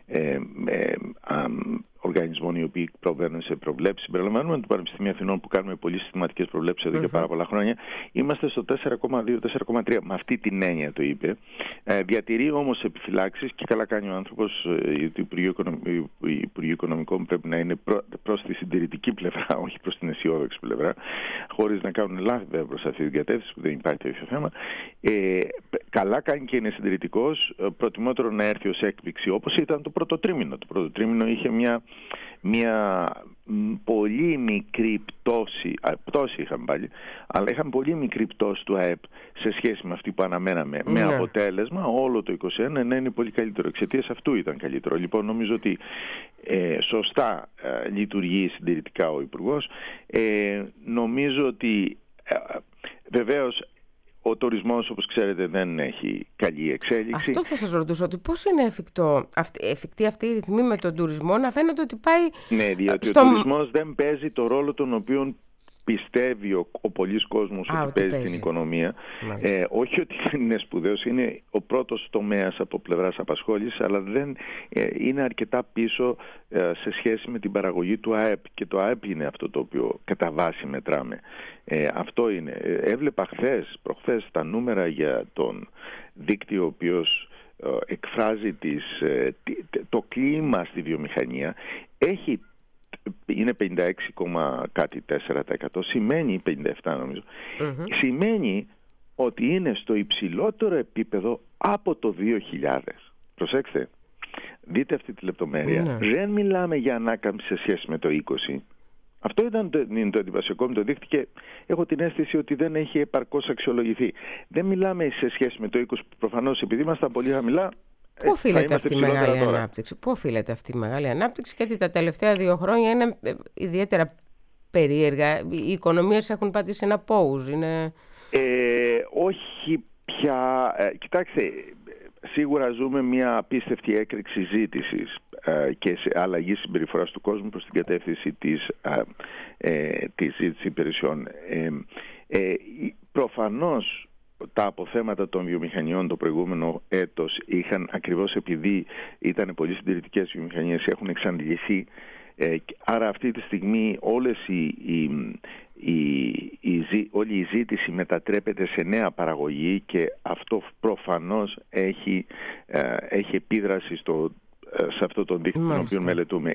[SPEAKER 10] οργανισμών οι οποίοι προβαίνουν σε προβλέψεις, συμπεριλαμβάνουμε το Πανεπιστήμιο Αθηνών που κάνουμε πολύ συστηματικές προβλέψεις εδώ και πάρα πολλά χρόνια, είμαστε στο 4,2-4,3. Με αυτή την έννοια το είπε. Διατηρεί όμως επιφυλάξεις και καλά κάνει ο άνθρωπος. Το Υπουργείο Οικονομικών πρέπει να είναι προς τη συντηρητική πλευρά, όχι προς την αισιόδοξη πλευρά, χωρίς να κάνουν λάθη προς αυτή την κατεύθυνση που δεν υπάρχει τέτοιο θέμα. Καλά κάνει και είναι συντηρητικός. Προτιμότερο να έρθει ως έκπληξη όπως ήταν το πρώτο τρίμηνο. Το πρώτο τρίμηνο είχε μια πολύ μικρή πτώση είχαμε πάλι, αλλά είχαμε πολύ μικρή πτώση του ΑΕΠ σε σχέση με αυτή που αναμέναμε, με αποτέλεσμα όλο το 2021 να είναι πολύ καλύτερο. Εξαιτίας αυτού ήταν καλύτερο. Λοιπόν, νομίζω ότι σωστά λειτουργεί συντηρητικά ο Υπουργός. Νομίζω ότι βεβαίως ο τουρισμός, όπως ξέρετε, δεν έχει καλή εξέλιξη.
[SPEAKER 2] Αυτό θα σας ρωτήσω, ότι πώς είναι εφικτή αυτή η ρυθμή με τον τουρισμό, να φαίνεται ότι πάει...
[SPEAKER 10] Ναι, διότι ο τουρισμός δεν παίζει το ρόλο τον οποίο πιστεύει ο πολλής κόσμος ότι παίζει στην οικονομία. Όχι ότι δεν είναι σπουδαίος, είναι ο πρώτος τομέας από πλευράς απασχόλησης, αλλά δεν είναι αρκετά πίσω σε σχέση με την παραγωγή του ΑΕΠ. Και το ΑΕΠ είναι αυτό το οποίο κατά βάση μετράμε. Αυτό είναι. Έβλεπα προχθές τα νούμερα για τον δίκτυο ο οποίος εκφράζει το κλίμα στη βιομηχανία. Είναι 56,4%, σημαίνει 57% νομίζω. Σημαίνει ότι είναι στο υψηλότερο επίπεδο από το 2000. Προσέξτε, δείτε αυτή τη λεπτομέρεια. Δεν μιλάμε για ανάκαμψη σε σχέση με το 20. Αυτό είναι το εντυπωσιακό με το δείκτη και έχω την αίσθηση ότι δεν έχει επαρκώς αξιολογηθεί. Δεν μιλάμε σε σχέση με το 20 που προφανώς επειδή ήμασταν πολύ χαμηλά.
[SPEAKER 2] Πού οφείλεται αυτή η μεγάλη ανάπτυξη? Πού οφείλεται αυτή η μεγάλη ανάπτυξη? Γιατί τα τελευταία 2 χρόνια είναι ιδιαίτερα περίεργα. Οι οικονομίες έχουν πατήσει ένα pause.
[SPEAKER 10] Όχι πια. Κοιτάξτε, σίγουρα ζούμε μια απίστευτη έκρηξη ζήτησης και σε αλλαγή συμπεριφοράς του κόσμου προς την κατεύθυνση της ζήτησης υπηρεσιών. Προφανώς τα αποθέματα των βιομηχανιών το προηγούμενο έτος είχαν, ακριβώς επειδή ήταν πολύ συντηρητικές βιομηχανίες, έχουν εξαντληθεί. Άρα αυτή τη στιγμή όλη η ζήτηση μετατρέπεται σε νέα παραγωγή και αυτό προφανώς έχει επίδραση σε αυτό το δείκτη τον οποίο μελετούμε.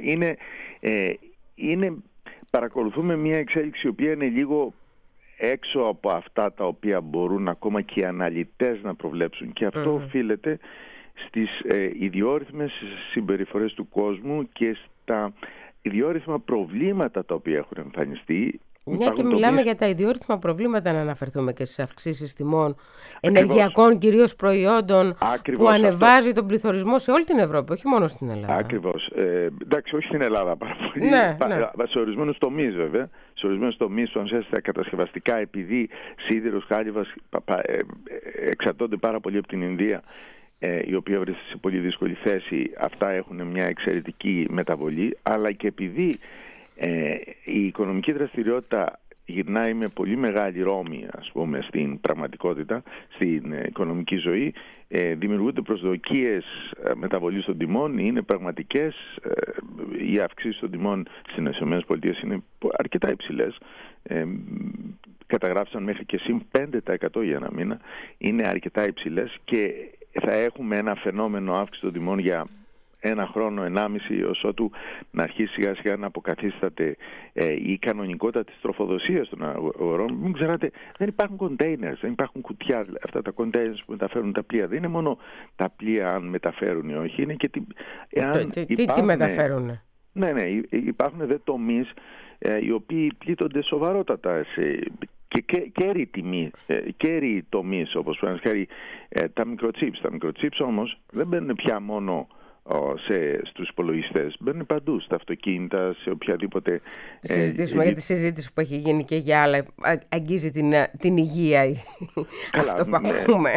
[SPEAKER 10] Παρακολουθούμε μια εξέλιξη η οποία είναι λίγο έξω από αυτά τα οποία μπορούν ακόμα και οι αναλυτές να προβλέψουν και αυτό οφείλεται στις ιδιόρυθμες συμπεριφορές του κόσμου και στα ιδιόρυθμα προβλήματα τα οποία έχουν εμφανιστεί
[SPEAKER 2] Μια και μιλάμε για τα ιδιόρυθμα προβλήματα, να αναφερθούμε και στις αυξήσεις τιμών ενεργειακών κυρίως προϊόντων. Ακριβώς, που ανεβάζει τον πληθωρισμό σε όλη την Ευρώπη, όχι μόνο στην Ελλάδα.
[SPEAKER 10] Ακριβώς. Εντάξει, όχι στην Ελλάδα πάρα πολύ.
[SPEAKER 2] Ναι.
[SPEAKER 10] Σε ορισμένους τομείς βέβαια. Σε ορισμένους τομείς, στα κατασκευαστικά, επειδή σίδηρος, χάλιβας εξαρτώνται πάρα πολύ από την Ινδία, η οποία βρίσκεται σε πολύ δύσκολη θέση, αυτά έχουν μια εξαιρετική μεταβολή, αλλά και επειδή η οικονομική δραστηριότητα γυρνάει με πολύ μεγάλη ρόμη, ας πούμε, στην πραγματικότητα, στην οικονομική ζωή, δημιουργούνται προσδοκίες μεταβολής των τιμών, είναι πραγματικές. Οι αυξήσεις των τιμών στις ΗΠΑ είναι αρκετά υψηλές. Καταγράφησαν μέχρι και συν 5% για ένα μήνα. Είναι αρκετά υψηλές και θα έχουμε ένα φαινόμενο αύξηση των τιμών για ένα χρόνο, 1,5, ως ότου να αρχίσει σιγά σιγά να αποκαθίσταται η κανονικότητα της τροφοδοσίας των αγορών. Μην ξεράτε, δεν υπάρχουν κοντέινερς, δεν υπάρχουν κουτιά. Αυτά τα κοντέινερς που μεταφέρουν τα πλοία, δεν είναι μόνο τα πλοία αν μεταφέρουν ή όχι, είναι και
[SPEAKER 2] τι μεταφέρουν.
[SPEAKER 10] Ναι, υπάρχουν δε τομείς οι οποίοι πλήττονται σοβαρότατα και κέρυοι τομείς, όπως παραδείγματος χάρη τα μικροτσίπς. Τα μικροτσίπς όμως δεν μπαίνουν πια μόνο στους υπολογιστές, μπαίνουν παντού, στα αυτοκίνητα, σε οποιαδήποτε.
[SPEAKER 2] Συζητήσουμε για τη συζήτηση που έχει γίνει και για άλλα. Αγγίζει την υγεία. Καλά, αυτό που ακούμε.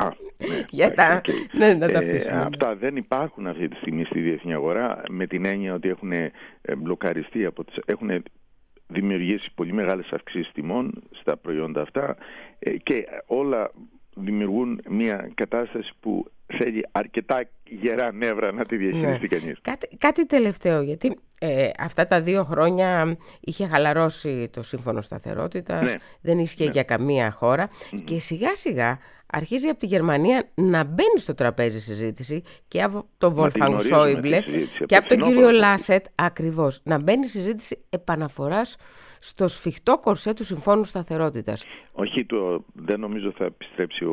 [SPEAKER 2] Να τα αφήσουμε.
[SPEAKER 10] Αυτά δεν υπάρχουν αυτή τη στιγμή στη διεθνή αγορά, με την έννοια ότι έχουν μπλοκαριστεί, έχουν δημιουργήσει πολύ μεγάλες αυξήσεις τιμών στα προϊόντα αυτά και όλα δημιουργούν μια κατάσταση που θέλει αρκετά γερά νεύρα να τη διαχειριστεί κανείς.
[SPEAKER 2] Κάτι τελευταίο, γιατί αυτά τα 2 χρόνια είχε χαλαρώσει το Σύμφωνο Σταθερότητας, δεν ίσχυε για καμία χώρα και σιγά σιγά αρχίζει από τη Γερμανία να μπαίνει στο τραπέζι συζήτηση και από τον Wolfgang Schäuble και από τον κύριο Λάσετ ακριβώς να μπαίνει συζήτηση επαναφοράς στο σφιχτό κορσέ του Συμφώνου Σταθερότητας.
[SPEAKER 10] Όχι, δεν νομίζω θα επιστρέψει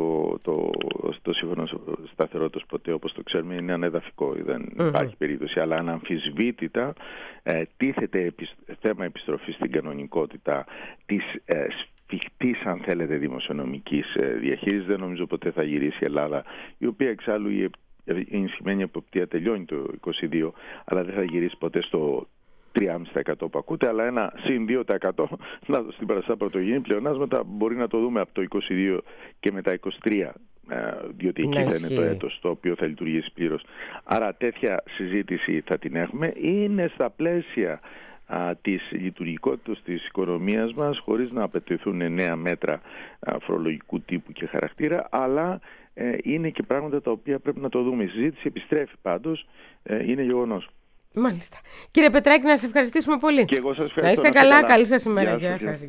[SPEAKER 10] το Σύμφωνο Σταθερότητας ποτέ, όπως το ξέρουμε, είναι ανεδαφικό, δεν υπάρχει περίπτωση, αλλά αναμφισβήτητα τίθεται θέμα επιστροφής στην κανονικότητα της σφιχτής, αν θέλετε, δημοσιονομικής διαχείρισης. Δεν νομίζω ποτέ θα γυρίσει η Ελλάδα, η οποία εξάλλου η ενισχυμένη εποπτεία τελειώνει το 2022, αλλά δεν θα γυρίσει ποτέ στο 3,5% που ακούτε, αλλά ένα συν 2% στην παραστά πρωτογενή πλεονάσματα μπορεί να το δούμε από το 22 και μετά 23, διότι εκεί θα είναι το έτος το οποίο θα λειτουργήσει πλήρως. Άρα τέτοια συζήτηση θα την έχουμε. Είναι στα πλαίσια της λειτουργικότητας της οικονομίας μας, χωρίς να απαιτηθούν νέα μέτρα φορολογικού τύπου και χαρακτήρα, αλλά είναι και πράγματα τα οποία πρέπει να το δούμε. Η συζήτηση επιστρέφει πάντως, είναι γεγονός.
[SPEAKER 2] Μάλιστα. Κύριε Πετράκη, να σας ευχαριστήσουμε πολύ.
[SPEAKER 10] Και εγώ σας ευχαριστώ.
[SPEAKER 2] Να είστε καλά. Καλή σας ημέρα. Γεια σας.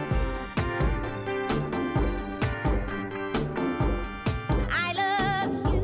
[SPEAKER 11] I love you.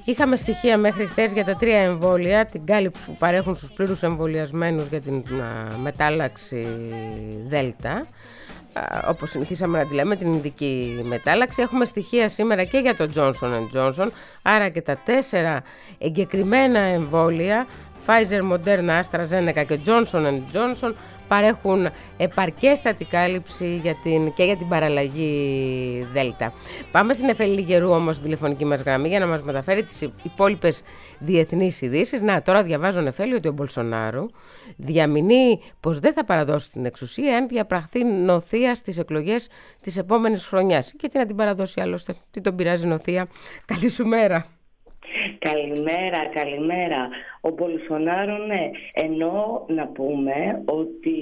[SPEAKER 2] Είχαμε στοιχεία μέχρι χθες για τα 3 εμβόλια, την κάλυψη που παρέχουν στους πλήρους εμβολιασμένους για την μετάλλαξη Δέλτα. Όπως συνηθίσαμε να τη λέμε, την ειδική μετάλλαξη. Έχουμε στοιχεία σήμερα και για το Johnson & Johnson, άρα και τα 4 εγκεκριμένα εμβόλια Pfizer, Moderna, AstraZeneca και Johnson & Johnson παρέχουν επαρκέστατη κάλυψη και για την παραλλαγή Δέλτα. Πάμε στην Εφελή Γερού όμως, στη τηλεφωνική μας γραμμή, για να μας μεταφέρει τις υπόλοιπες διεθνείς ειδήσεις. Να, τώρα διαβάζω, Νεφέλη, ότι ο Μπολσονάρου διαμηνεί πως δεν θα παραδώσει την εξουσία αν διαπραχθεί νοθεία στις εκλογές της επόμενης χρονιάς. Και τι να την παραδώσει άλλωστε, τι τον πειράζει νοθεία. Καλή σου μέρα.
[SPEAKER 11] Καλημέρα. Ο Μπολσονάρο, ναι. Ενώ να πούμε ότι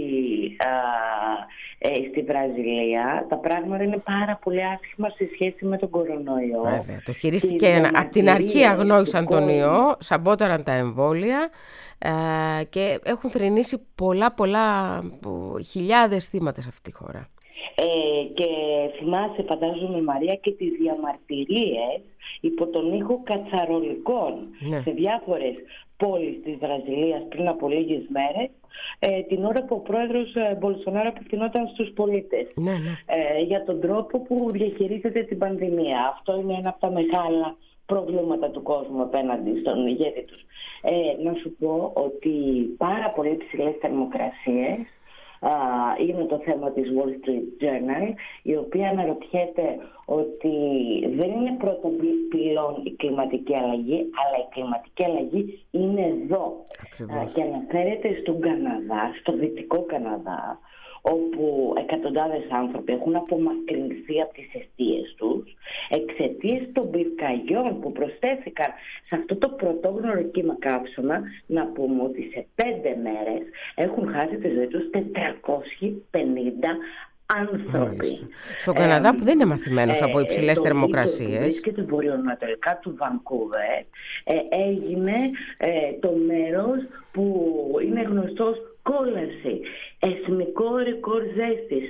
[SPEAKER 11] στη Βραζιλία τα πράγματα είναι πάρα πολύ άσχημα σε σχέση με τον κορονοϊό.
[SPEAKER 2] Βέβαια, το χειρίστηκε από την αρχή, αγνόησαν τον ιό, σαμπόταραν τα εμβόλια και έχουν θρηνήσει πολλά χιλιάδες θύματα σε αυτή τη χώρα.
[SPEAKER 11] Και θυμάσαι, φαντάζομαι, Μαρία, και τις διαμαρτυρίες υπό τον ήχο κατσαρολικών σε διάφορες πόλεις της Βραζιλίας πριν από λίγες μέρες, την ώρα που ο πρόεδρος Μπολσονάρο απευθυνόταν στους πολίτες για τον τρόπο που διαχειρίζεται την πανδημία. Αυτό είναι ένα από τα μεγάλα προβλήματα του κόσμου απέναντι στον ηγέτη τους. Να σου πω ότι πάρα πολύ ψηλές θερμοκρασίες είναι το θέμα της Wall Street Journal, η οποία αναρωτιέται ότι δεν είναι πρώτον πυλών η κλιματική αλλαγή, αλλά η κλιματική αλλαγή είναι εδώ. Και αναφέρεται στον Καναδά, στο δυτικό Καναδά, όπου εκατοντάδες άνθρωποι έχουν απομακρυνθεί από τις εστίες τους εξαιτίας των πυρκαγιών που προσθέθηκαν σε αυτό το πρωτόγνωρο κύμα καύσωνα. Να πούμε ότι σε 5 μέρες έχουν χάσει τη ζωή τους 450 άνθρωποι.
[SPEAKER 2] Στον Καναδά, που δεν είναι μαθημένος από υψηλές θερμοκρασίες.
[SPEAKER 11] Βρίσκεται βορειοανατολικά του Βανκούβερ. Έγινε το μέρος που είναι γνωστός κόλαση. Εθνικό ρεκόρ ζέστης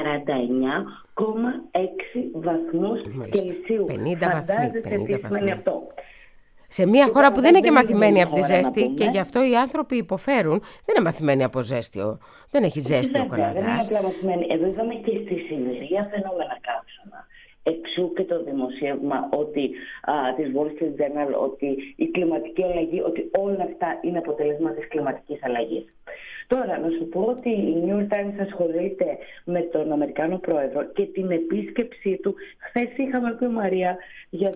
[SPEAKER 11] 49,6 βαθμούς Κελσίου. Φαντάζεστε τι σημαίνει αυτό.
[SPEAKER 2] Σε μια χώρα που δεν είναι και μαθημένη από τη ζέστη, και γι' αυτό οι άνθρωποι υποφέρουν. Δεν είναι μαθημένοι από ζέστη. Δεν έχει ζέστη ο Καναδάς.
[SPEAKER 11] Δεν είναι απλά μαθημένοι. Εδώ είδαμε και στη Σιβηρία φαινόμενα καύσωνα. Εξού και το δημοσίευμα της Wall Street Journal ότι η κλιματική αλλαγή, ότι όλα αυτά είναι αποτέλεσμα της κλιματικής αλλαγής. Τώρα, να σου πω ότι η New York Times ασχολείται με τον Αμερικάνο πρόεδρο και την επίσκεψή του. Χθες είχαμε πει, Μαρία, για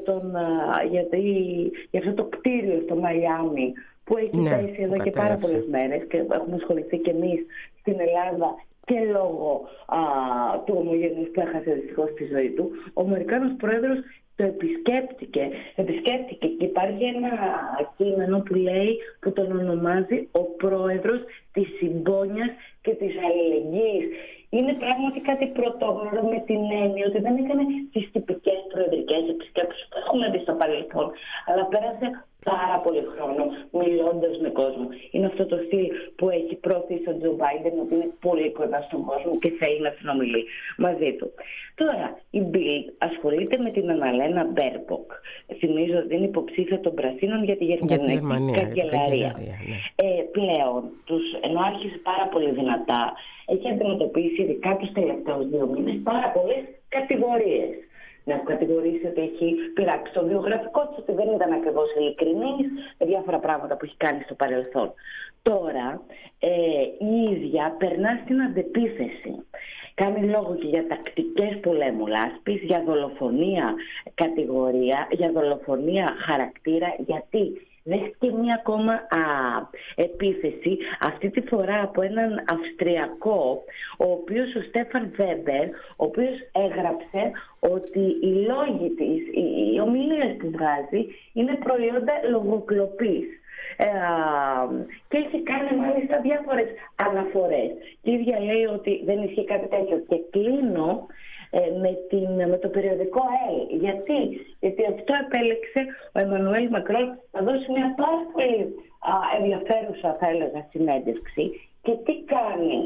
[SPEAKER 11] αυτό το κτίριο στο Μαϊάμι που έχει πέσει εδώ και πάρα πολλές μέρες και έχουμε ασχοληθεί και εμείς στην Ελλάδα και λόγω του ομογενούς που έχασε δυστυχώς τη ζωή του. Ο Αμερικάνος πρόεδρος το επισκέπτηκε και υπάρχει ένα κείμενο που λέει, που τον ονομάζει ο πρόεδρος της συμπόνιας και της αλληλεγγύης. Είναι πράγματι κάτι πρωτόγνωρο, με την έννοια ότι δεν έκανε τις τυπικές προεδρικές επισκέψεις που έχουμε δει στο παρελθόν, αλλά πέρασε πάρα πολύ χρόνο μιλώντας με κόσμο. Είναι αυτό το στυλ που έχει προωθήσει ο Τζο Μπάιντεν, ότι είναι πολύ κοντά στον κόσμο και θέλει να συνομιλεί μαζί του. Τώρα, η Bild ασχολείται με την Αναλένα Μπέρμποκ. Θυμίζω ότι είναι υποψήφια των Πρασίνων για τη Γερμανική καγκελαρία. Πλέον, ενώ άρχισε πάρα πολύ δυνατά, έχει αντιμετωπίσει ειδικά τους τελευταίους 2 μήνες πάρα πολλές κατηγορίες. Να κατηγορήσει ότι έχει πειράξει το βιογραφικό της, ότι δεν ήταν ακριβώς ειλικρινής, διάφορα πράγματα που έχει κάνει στο παρελθόν. Τώρα η ίδια περνά στην αντεπίθεση. Κάνει λόγο και για τακτικές πολέμου λάσπης, για δολοφονία κατηγορία, για δολοφονία χαρακτήρα, γιατί δέχτηκε μία ακόμα επίθεση, αυτή τη φορά από έναν Αυστριακό, ο οποίος, ο Στέφαν Βέμπερ, ο οποίος έγραψε ότι οι λόγοι της, οι ομιλίες που βγάζει είναι προϊόντα λογοκλοπής. Και έχει κάνει μάλιστα διάφορες αναφορές. Και η ίδια λέει ότι δεν ισχύει κάτι τέτοιο. Και κλείνω με το περιοδικό ΕΛ. Γιατί αυτό επέλεξε ο Εμμανουέλ Μακρόν να δώσει μια πάρα πολύ ενδιαφέρουσα, θα έλεγα, συνέντευξη. Και τι κάνει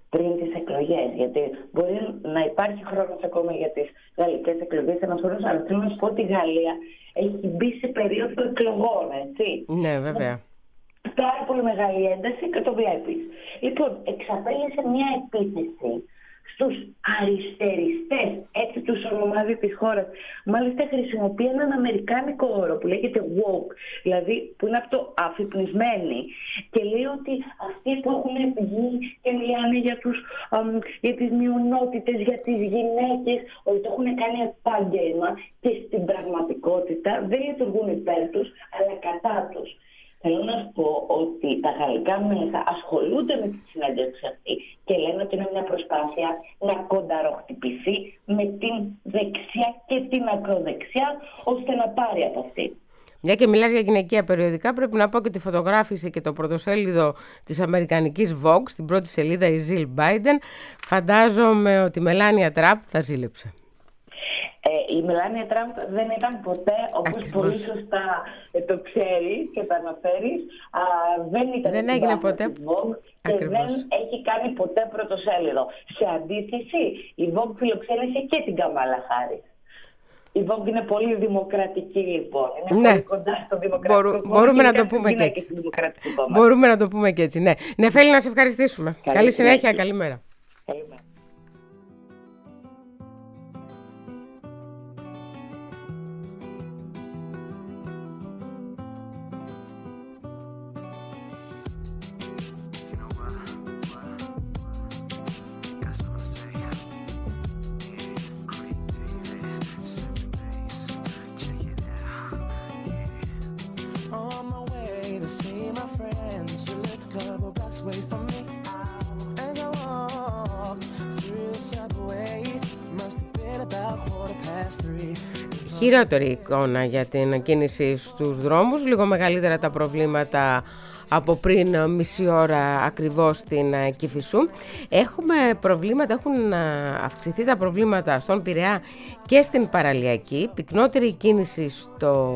[SPEAKER 11] πριν τις εκλογές. Γιατί μπορεί να υπάρχει χρόνος ακόμα για τις γαλλικές εκλογές, αλλά θέλω να σου πω ότι η Γαλλία έχει μπει σε περίοδο εκλογών, έτσι.
[SPEAKER 2] Ναι, βέβαια.
[SPEAKER 11] Πάρα πολύ μεγάλη ένταση και το βλέπεις. Λοιπόν, εξαπέλυσε μια επίθεση στους αριστεριστές, έτσι τους ονομάζει της χώρας. Μάλιστα χρησιμοποιεί έναν αμερικάνικο όρο που λέγεται woke, δηλαδή που είναι αυτό αφυπνισμένοι, και λέει ότι αυτοί που έχουν βγει και μιλάνε για τις μειονότητες, για τις γυναίκες, ότι το έχουν κάνει επάγγελμα και στην πραγματικότητα δεν λειτουργούν υπέρ τους, αλλά κατά τους. Θέλω να σου πω ότι τα γαλλικά μέσα ασχολούνται με τη συνέντευξη αυτή και λένε ότι είναι μια προσπάθεια να κονταροχτυπηθεί με την δεξιά και την ακροδεξιά ώστε να πάρει από αυτή.
[SPEAKER 2] Μια και μιλάς για γυναικεία περιοδικά, πρέπει να πω και τη φωτογράφηση και το πρωτοσέλιδο της αμερικανικής Vogue, στην πρώτη σελίδα η Jill Biden. Φαντάζομαι ότι η Μελάνια Τραμπ θα ζήλεψε.
[SPEAKER 11] Η Μελάνια Τραμπ δεν ήταν ποτέ, όπως πολύ σωστά το ξέρεις και το αναφέρεις, δεν έγινε ποτέ Vogue και δεν έχει κάνει ποτέ πρωτοσέλιδο. Σε αντίθεση, η Vogue φιλοξένησε και την Καμάλα Χάρις. Η Vogue είναι πολύ δημοκρατική, λοιπόν. Είναι πολύ κοντά στο δημοκρατικό κόμμα.
[SPEAKER 2] Μπορούμε να το πούμε και έτσι. Μπορούμε να το πούμε και έτσι, ναι. Νεφέλη, να σε ευχαριστήσουμε. Καλή συνέχεια, καλημέρα.
[SPEAKER 11] Καλημέρα.
[SPEAKER 2] Χειρότερη εικόνα για την κίνηση στους δρόμους, λίγο μεγαλύτερα τα προβλήματα από πριν μισή ώρα ακριβώς στην Κηφισού. Έχουμε προβλήματα, έχουν αυξηθεί τα προβλήματα στον Πειραιά και στην Παραλιακή, πυκνότερη κίνηση στο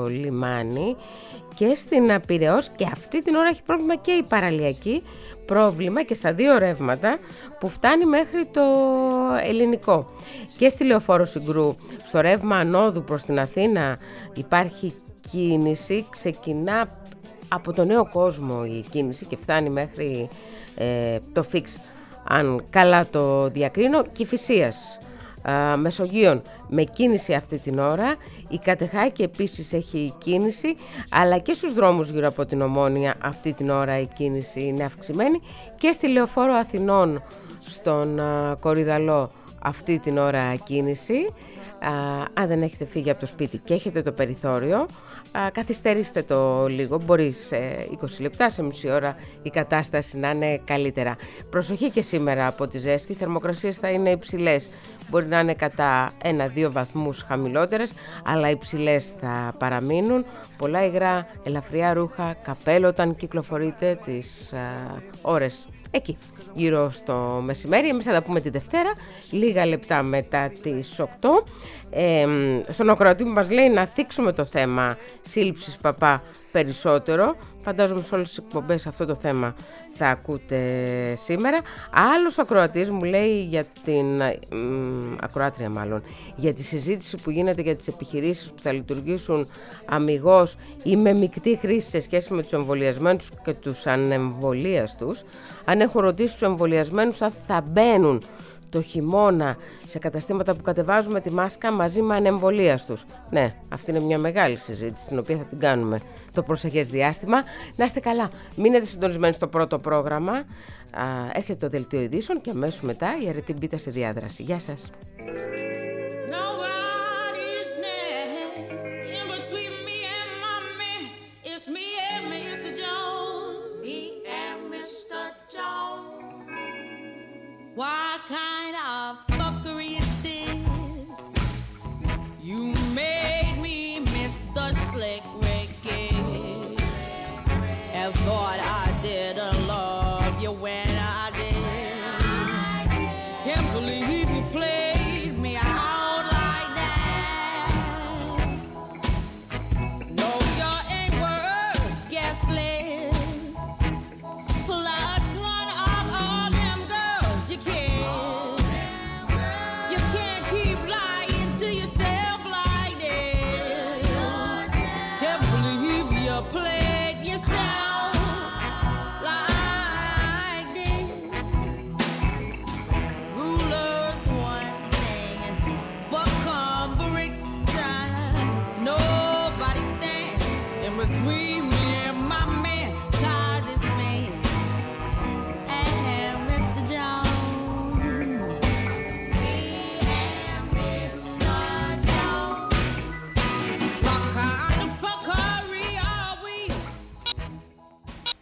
[SPEAKER 2] λιμάνι και στην Πειραιώς, και αυτή την ώρα έχει πρόβλημα και η Παραλιακή, πρόβλημα και στα δύο ρεύματα που φτάνει μέχρι το Ελληνικό. Και στη Λεωφόρο Συγκρού, στο ρεύμα ανόδου προς την Αθήνα υπάρχει κίνηση, ξεκινά από το Νέο Κόσμο η κίνηση και φτάνει μέχρι το Φίξ, αν καλά το διακρίνω. Κηφισίας, Μεσογείων με κίνηση αυτή την ώρα, η Κατεχάκη επίσης έχει κίνηση, αλλά και στους δρόμους γύρω από την Ομόνια αυτή την ώρα η κίνηση είναι αυξημένη, και στη Λεωφόρο Αθηνών στον Κορυδαλό αυτή την ώρα κίνηση. Αν δεν έχετε φύγει από το σπίτι και έχετε το περιθώριο, καθυστερήστε το λίγο, μπορεί σε 20 λεπτά, σε μισή ώρα η κατάσταση να είναι καλύτερα. Προσοχή και σήμερα από τη ζέστη, οι θερμοκρασίες θα είναι υψηλές, μπορεί να είναι κατά 1-2 βαθμούς χαμηλότερες, αλλά υψηλές θα παραμείνουν. Πολλά υγρά, ελαφριά ρούχα, καπέλο όταν κυκλοφορείτε τις ώρες εκεί γύρω στο μεσημέρι. Εμείς θα τα πούμε τη Δευτέρα, λίγα λεπτά μετά τις 8. Στον ακροατή που μας λέει να θίξουμε το θέμα σύλληψης παπά περισσότερο. Φαντάζομαι σε όλες τις εκπομπές αυτό το θέμα θα ακούτε σήμερα. Άλλος ακροατής μου λέει για την ακροάτρια μάλλον, για τη συζήτηση που γίνεται για τις επιχειρήσεις που θα λειτουργήσουν αμιγώς ή με μεικτή χρήση σε σχέση με τους εμβολιασμένους και τους ανεμβολίαστους. Αν έχουν ρωτήσει τους εμβολιασμένους αν θα μπαίνουν το χειμώνα σε καταστήματα που κατεβάζουμε τη μάσκα μαζί με ανεμβολίαστους. Ναι, αυτή είναι μια μεγάλη συζήτηση την οποία θα την κάνουμε το προσεχές διάστημα. Να είστε καλά, μείνετε συντονισμένοι στο πρώτο πρόγραμμα. Έρχεται το δελτίο ειδήσεων και αμέσως μετά η αρετή μπήτα σε διάδραση. Γεια σας.
[SPEAKER 12] What kind of fuckery is this? You made me miss the slick reggae. Have thought